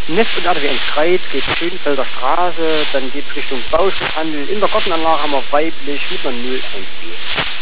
Nest und Erde wie ein Streit, geht Schönfelder Straße, dann geht's Richtung Baustoffhandel. In der Gartenanlage haben wir weiblich mit einer 014.